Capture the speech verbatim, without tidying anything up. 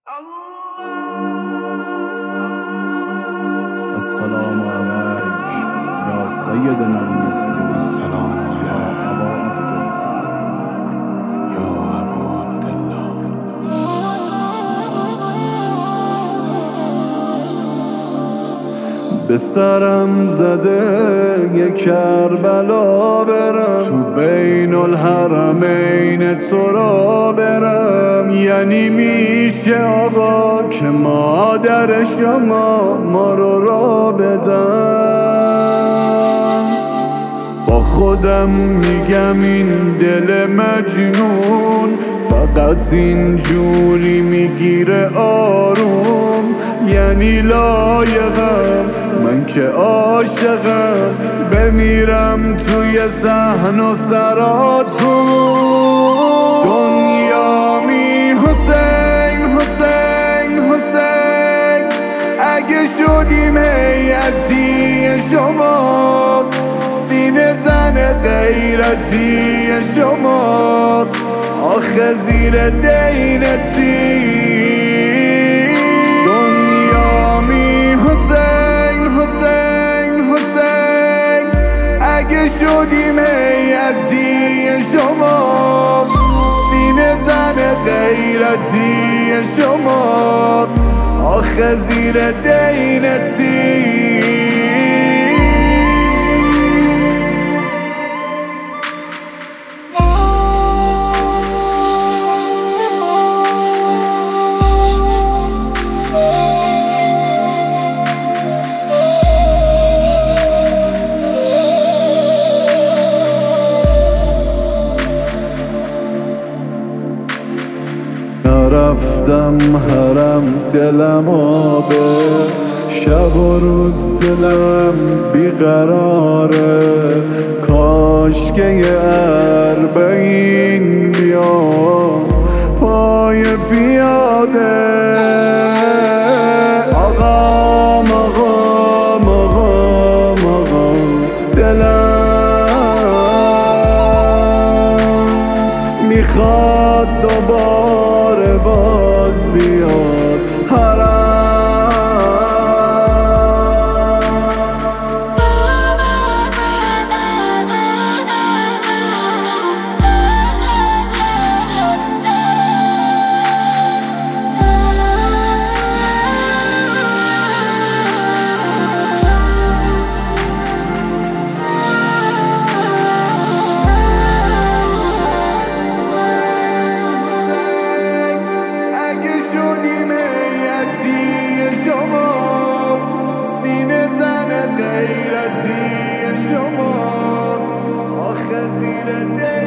السلام عليك يا سيدنا المسلم. السلام يا أبا عبد الله. يا أبا عبد الله. به سرم زده یه کربلا برم، تو بین الحرمین تو را برم. یعنی میشه آقا که مادر شما ما رو را بدم. با خودم میگم این دل مجنون فقط اینجوری میگیره آروم. یعنی لایقم من که عاشقم بمیرم توی صحن و سراتون. دنیا می حسین حسین حسین، اگه شدیم هیئتی شما، سینه زن غیرتی شما، آخه زیر دینتی. دنیا می حسین حسین حسین، اگه شدیم هیئتی شما، سینه زن غیرتی شما، آخه زیر دینتی. نرفتم حرم دلم آبه، شب و روز دلم بیقراره. کاش که یه اربعین بیا پای پیاده. آقا آقا آقا آقا دلم میخواد دوباره باز بیاد حرم. غیرتی شما، آخه زیر دل